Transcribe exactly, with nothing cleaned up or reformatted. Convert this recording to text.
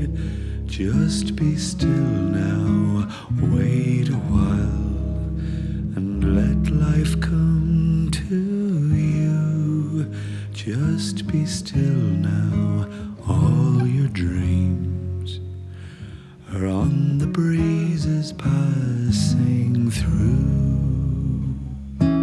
Just be still now, wait a while, and let life come to you. Just be still now, all your dreams are on the breezes passing.